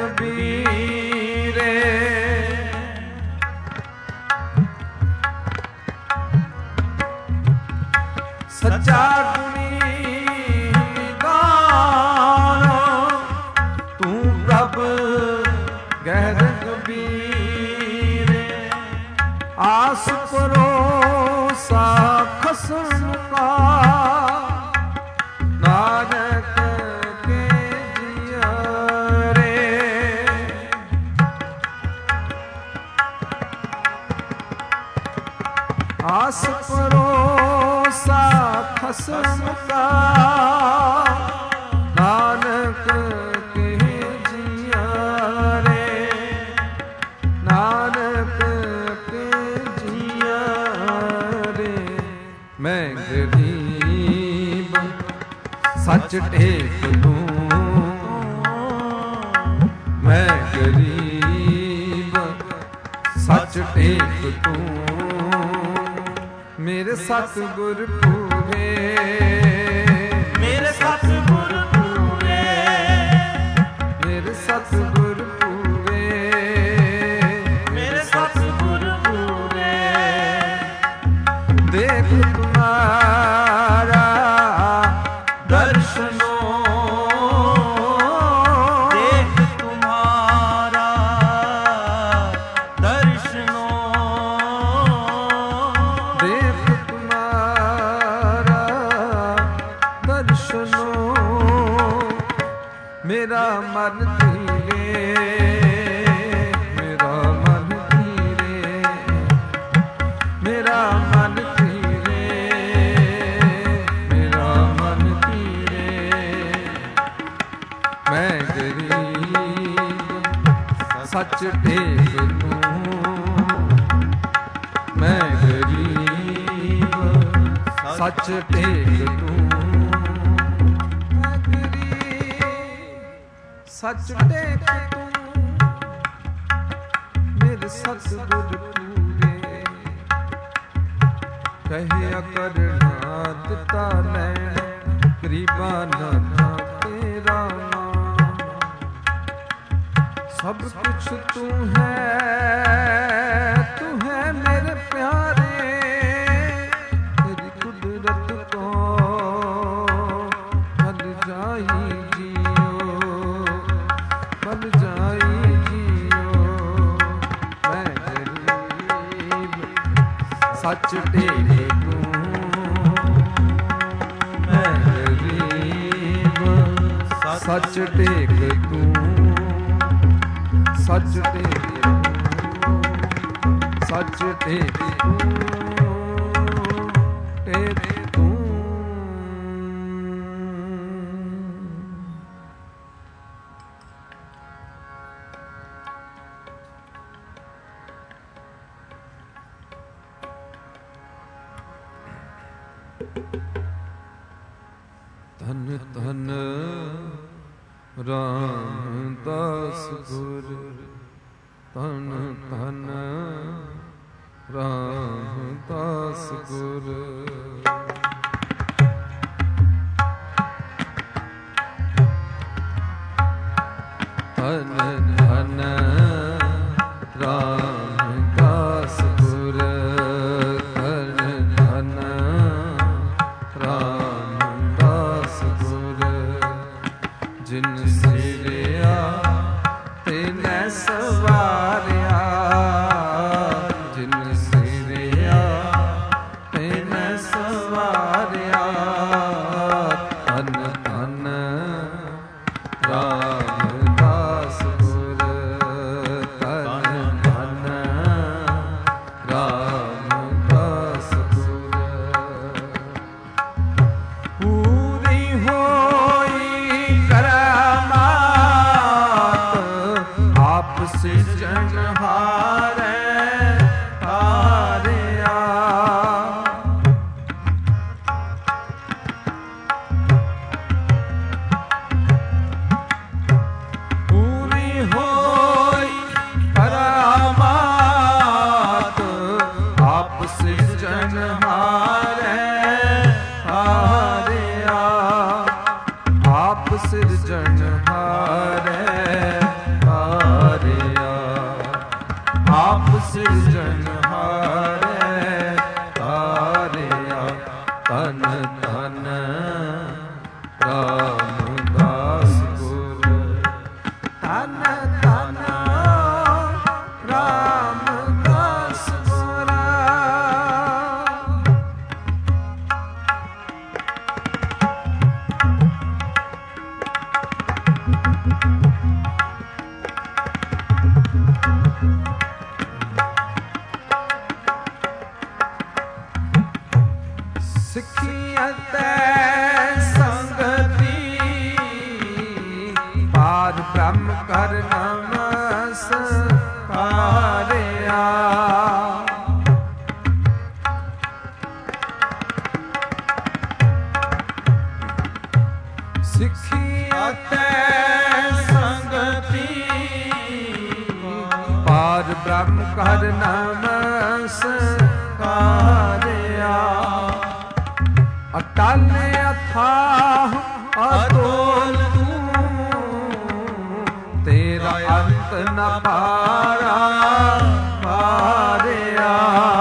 कबीरे सच्चा गुणी निदान तू प्रभु कहर कबीरे आस करो सा खसम का नानक के जिया रे आस परोसा खसम का नानक के जिया रे नानक के जिया रे मैं गरीब सच टेक दूं मैं गरीब सच टेक दूं मेरे सतगुर पूरे मेरे सतगुर पूरे मेरे सतगुर पूरे मेरे सतगुर पूरे देख ਸੱਚ ਟੇਕ ਤੂੰ, ਮੈਂ ਗਰੀਬ ਸੱਚ ਟੇਕ ਤੂੰ, ਮੈਂ ਗਰੀਬ ਸੱਚ ਟੇਕ ਤੂੰ, ਮੇਰੇ ਸਤਿਗੁਰ ਪੂਰੇ ਕਹਿਆ ਕਰਨਾ ਦਿੱਤਾ ਲੈਣ, ਗਰੀਬਾਂ ਨਾਨਾ ਤੇਰਾ ਨਾਮ, ਸਭ ਕੁਛ ਤੂੰ ਹੈ, ਤੂੰ ਹੈ ਮੇਰੇ ਪਿਆਰੇ, ਤੇਰੀ ਕੁਦਰਤ ਤੋਂ ਬਲ ਜਾਈ ਜੀਓ, ਬਲ ਜਾਈ ਜੀਓ, ਮੈਂ ਗਰੀਬ ਸੱਚ ਟੇਕ ਤੂੰ, ਮੈਂ ਗਰੀਬ ਸੱਚ ਟੇਕ ਤੂੰ, ਸੱਚ ਟੇਕ ਤੂੰ, ਸੱਚ ਟੇਕ ਤੂੰ, ਟੇਕ ਤੂੰ। ਧਨ ਧਨ ਰਾਮਦਾਸ ਗੁਰ, ਧਨ ਧਨ ਰਾਮਦਾਸ ਗੁਰ, ਧਨ ਧਨ ਰਾਮਦਾਸ ਗੁਰ, ਧਨ ਧਨ ਰਾਮਦਾਸ ਗੁਰ, ਜਿਨ ਸਿਰਿਆ ਤਿਨੈ ਸਵਾਰਿਆ, ਜਿਨ ਸਿਰਿਆ ਤਿਨੈ ਸਵਾਰਿਆ, ਧਨ ਧਨ ਰਾਮਦਾਸ ਗੁਰ, ਧਨ ਧਨ ਰਾਮਦਾਸ ਗੁਰ, ਪੂਰੀ ਹੋਈ ਕਰਾਮਾਤ ਆਪ ਸਿਰਜਣਹਾਰੇ ਹਾਰਿਆ, ਪੂਰੀ ਹੋਈ ਕਰਾਮਾਤ ਆਪ ਸਿਰਜਣਹਾਰੇ ਹਾਰਿਆ, ਆਪ ਸਿਰਜਣਹਾਰੇ ਹਾਰਿਆ, ਆਪ ਸਿਰਜਣਹਾਰੇ ਹਾਰਿਆ, ਧਨ ਧਨ ਰਾਮਦਾਸ ਗੁਰ, ਧਨ ਧਨ ਰਾਮਦਾਸ ਗੁਰ। ਸਿੱਖੀ ਅਤੇ ਸੰਗਤੀ ਪਾਰ ਬ੍ਰਹਮ ਕਰ ਨਮਸਕਾਰਿਆ, ਸਿੱਖੀ ਅਤੇ ਸੰਗਤੀ ਪਾਰ ਬ੍ਰਹਮ ਕਰ ਨਮਸਕਾਰਿਆ, ਅਟਲ ਅਥਾਹ ਅਤੋਲ ਤੂੰ, ਤੇਰਾ ਅੰਤ ਨ ਪਾਰਾ ਪਾਰਿਆ,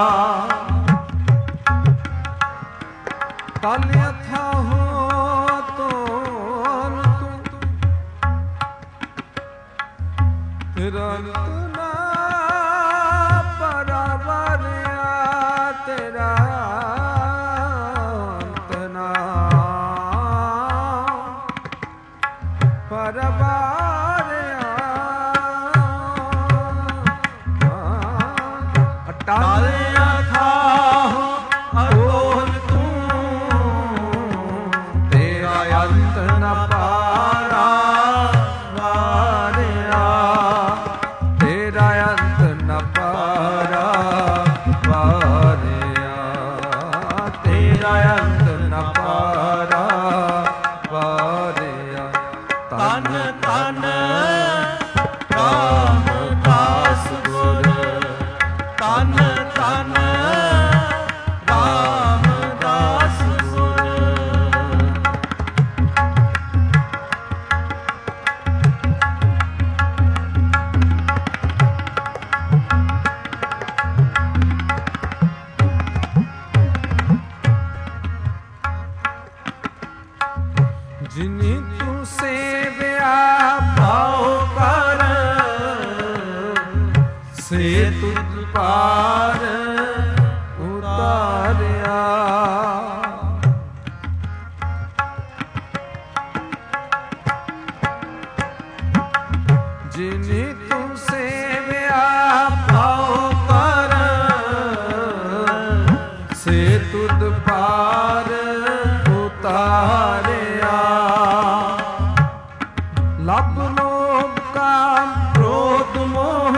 ਅਟਲ ਅਥਾਹ ਅਤੋਲ ਤੂੰ, ਤੇਰਾ ਅੰਤ ਨ ਪਾਰਾ ਪਾਰਿਆ, ਤੇਰਾ ਪਰਵਾਰਿਆ, ਅਟਲ ਅਥਾਹ ਅਤੋਲ ਤੂੰ, ਤੇਰਾ ਅੰਤ ਨ ਪਾਰਾ ਵਾਰਿਆ, ਸੇ ਤੁਧ ਪਾਰ ਉਤਾਰਿਆ। ਜਿਨੀ ਤੂੰ ਸੇਵਿਆ ਪਾਉ ਕਰ, ਸੇ ਤੁਧ ਪਾਰ ਉਤਾਰਿਆ। ਲੱਭ ਲੋਭ ਕਾਮ ਕ੍ਰੋਧ ਮੋਹ,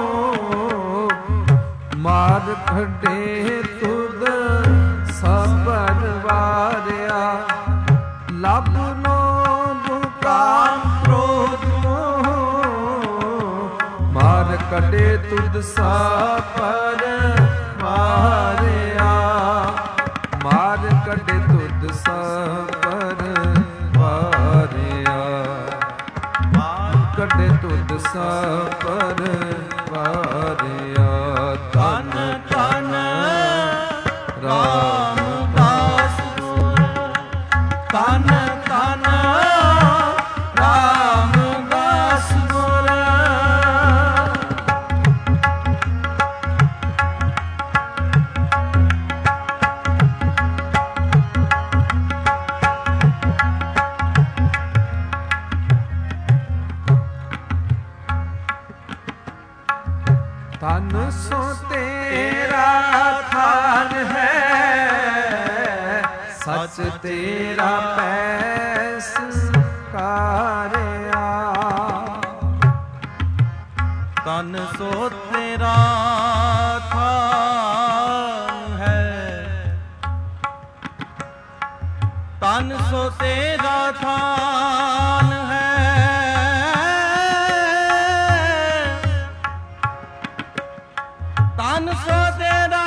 ਮਾਰ ਖੱਡੇ ਤੁਧ ਸਬਰ ਵਾਰਿਆ। ਲੱਭ ਲੋਭ ਕਾਮ ਕ੍ਰੋਧ ਮੋਹ, ਮਾਰ ਕੱਢੇ ਤੁਧ ਸਬਰ ਵਾਰਿਆ। ਮਾਰ ਕੱਢੇ ਤੁਧ ਸਬਰ ਵਾਰਿਆ। ਮਾਰ ਕੱਢੇ ਤੁਧ ਸਬਰ ਵਾਰਿਆ। ਧਨ ਧਨ ਰਾਮਦਾਸ ਗੁਰ, ਧਨ ਧਨ ਰਾਮਦਾਸ ਗੁਰ। ਧਨ ਸੋ ਤੇਰਾ ਥਾਨ ਹੈ, ਸੱਚ ਤੇਰਾ ਪੈਸ ਕਾਰਿਆ। ਧਨ ਸੋ ਤੇਰਾ ਥਾਨ ਹੈ, ਧਨ ਸੋ ਤੇਰਾ ਥਾਨ ਹੈ। ਧਨ ਸੋ ਤੇਰਾ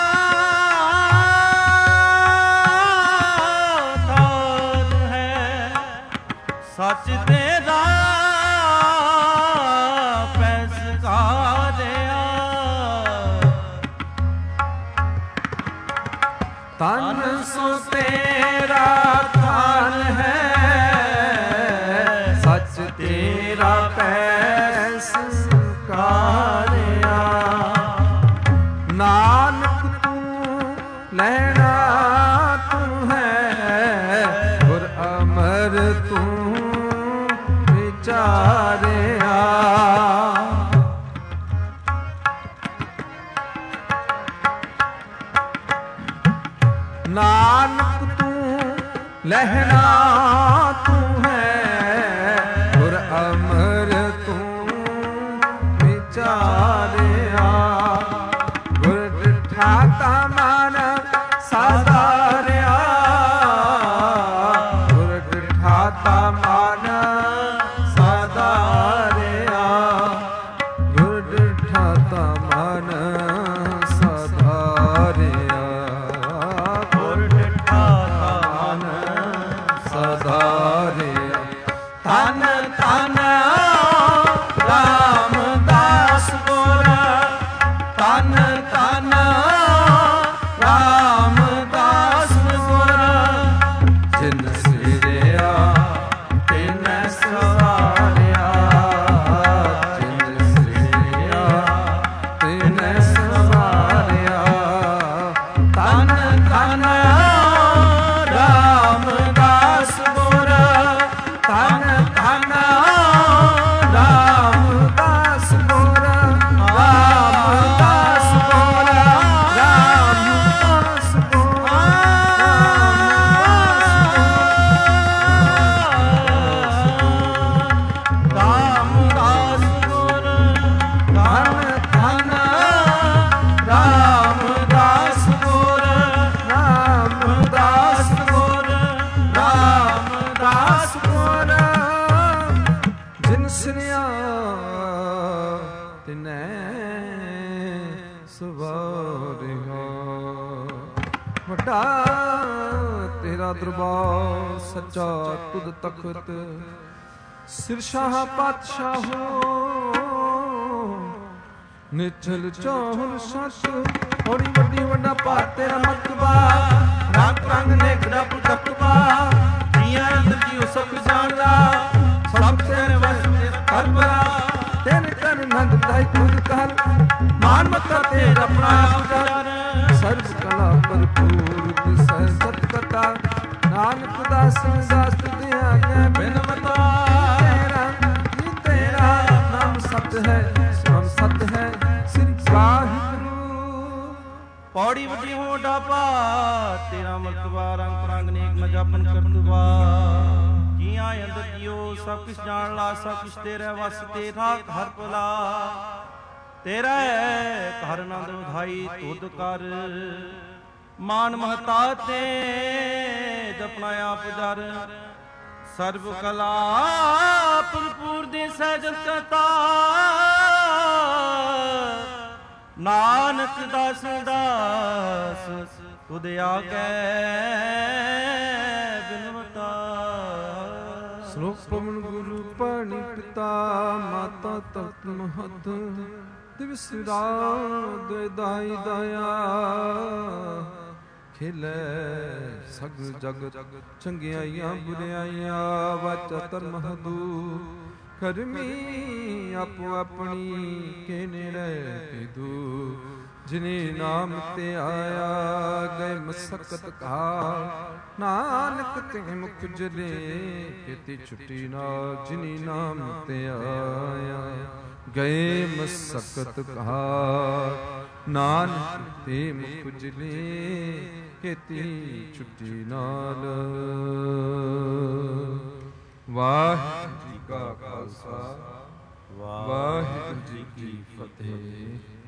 ਥਾਨ ਹੈ, ਸੱਚ ਤੇਰਾ ਪੈਸ ਕਾਰਿਆ। ਧਨ ਸੋ ਤੇਰਾ ਥਾਨ ਹੈ, ਸੱਚ ਤੇਰਾ ਪੈਸ ਕਾਰਿਆ। ਨਾਨਕ ਤੂੰ ਲੈਣਾ ਤੂੰ ਹੈ, ਗੁਰ ਅਮਰ ਤੂੰ ਵਿਚਾਰਿਆ। ਨਾਨਕ ਤੂੰ ਲਹਿਣਾ ਤੂੰ ਹੈ, ਗੁਰ ਅਮਰ ਤੂੰ ਵਿਚਾਰਿਆ। ਗੁਰ ਡਿਠਾ ਤਾ ਮਨ ਸਾਧਾਰਿਆ, ਗੁਰ ਡਿਠਾ ਤਾ ਮਨ ਸਾਧਾਰਿਆ। ਗੁਰ ਡਿਠਾ ਤਾ ਮਨ ਸਾਧਾਰਿਆ। ਗੁਰ ਡਿਠਾ ਤਾ ਮਨ ਸਾਧਾਰਿਆ। ਧਨ ਧਨ ਰਾਮਦਾਸ ਗੁਰ, ਧਨ ਧਨ ਰਾਮਦਾਸ ਗੁਰ। ਜਿਨ ਸਿਰਿਆ ਤਿਨ ਸਵਾਰਿਆ, ਜਿਨ ਸਿਰਿਆ ਤਿਨ ਸਵਾਰਿਆ। ਧਨ ਧਨ ਰਾਮਦਾਸ ਗੁਰ, ਧਨ ਧਨ ਰਾਮਦਾਸ ਗੁਰ, ਰਾਮਦਾਸ ਗੁਰ, ਰਾਮਦਾਸ ਗੁਰ, ਰਾਮਦਾਸ ਗੁਰ। ਧਨ ਧਨ ਰਾਮਦਾਸ ਗੁਰ, ਰਾਮਦਾਸ ਗੁਰ, ਰਾਮਦਾਸ ਗੁਰ। ਜਿਨ ਸਿਰਿਆ ਤਿਨੈ ਸਵਾਰਿਆ। ਵੱਡਾ ਤੇਰਾ ਦਰਬਾਰ ਸੱਚਾ ਤੁਧ ਤਖਤ, ਸਿਰਸ਼ਾਹ ਪਾਤਸ਼ਾਹੋ ਨਿਚਲ ਚੌਹਰ ਸੱਚ। ਹੋਣੀ ਵੱਡੀ ਵੱਡਾ ਭਾਰ ਤੇਰਾ ਮਤਬਾ, ਰੰਗ ਰੰਗ ਨੇ ਗੜਪ ਤਕਵਾ। ਜੀਆਂ ਅੰਦਰ ਜੀਉ ਸਭ ਜਾਣਦਾ, ਸਭ ਤੇਰੇ ਵਸ ਕਰ ਬਰਾ। ਤਿਨ ਕਰ ਆਨੰਦ ਦਾਇ ਤੁਧ ਕਰ ਮਾਨ ਮਤਾ ਤੇ ਆਪਣਾ ਉਜਾਰ ਸਰਬ ਕਲਾ ਭਰਪੂਰ ਦਿਸੈ ਸਤ ਕਥਾ ਨਾਨਕ ਦਾਸ ਦਾਸ ਤੁਧ ਆਗੈ ਬਿਨ ਮਤਾ ਤੇਰਾ ਜੀ ਤੇਰਾ ਨਾਮ ਸਤ ਹੈ ਨਾਮ ਸਤ ਹੈ ਸਿਰ ਵਾਹਿਗੁਰੂ ਪੌੜੀ ਵੱਡੀ ਹੋ ਡਾਪਾ ਤੇਰਾ ਮਰਤਬਾ ਰੰਗ ਪ੍ਰੰਗ ਨੇਕ ਨ ਜਾਪਨ ਕਰਤਵਾ ਕੀਆਂ ਅੰਦਰ ਜੀਓ ਸਭ ਕੁਛ ਜਾਣ ਲਾ ਸਭ ਕੁਛ ਤੇਰਾ ਵਸ ਤੇਰਾ ਹਰ ਭਲਾ ਤੇਰਾ ਘਰ ਆਨੰਦ ਵਧਾਈ ਤੁਧ ਕਰ ਮਾਨ ਮਹਤਾ ਤੇ ਜਪਨਾ ਆਪ ਜਰ ਸਰਬ ਕਲਾ ਭਰਪੂਰ ਦੇ ਸਹਿਜ ਕਤਾ ਨਾਨਕ ਦਾਸ ਦਾਸ ਤੁਧ ਆਗੈ ਬਿਨਵਤਾ ਸ਼ਲੋਕ ਪਵਨ ਗੁਰੂ ਪਾਣੀ ਪਿਤਾ ਮਾਤਾ ਤਤ ਮਹਤ ਦਿਵਸ ਰਾਤ ਦਾਈ ਦਇਆ ਖਿਲੇ ਸਗਲ ਜਗਤ ਚੰਗਿਆਈਆਂ ਬੁਰਿਆਈਆਂ ਵਾਚਾ ਧਰਮ ਹਦੂ ਕਰਮੀ ਆਪੋ ਆਪਣੀ ਕੇ ਨੇੜੇ ਕਿਦੂ ਜਿਨੇ ਨਾਮ ਤੇ ਆਇਆ ਗਏ ਮਸਕਤ ਕਾ ਨਾਨਕ ਤੇ ਮੁਖ ਜਲੇ ਕੀਤੀ ਛੁੱਟੀ ਨਾ ਜਿਨੇ ਨਾਮ ਤੇ ਆਇਆ ਗਏ ਮਸਕਤ ਕਾ ਨਾਨਕ ਤੇ ਮੁਖ ਜਲੇ ਕੀਤੀ ਛੁੱਟੀ ਨਾਲ ਵਾਹਿਗੁਰੂ ਜੀ ਕਾ ਖਾਲਸਾ ਵਾਹਿਗੁਰੂ ਜੀ ਕੀ ਫਤਿਹ।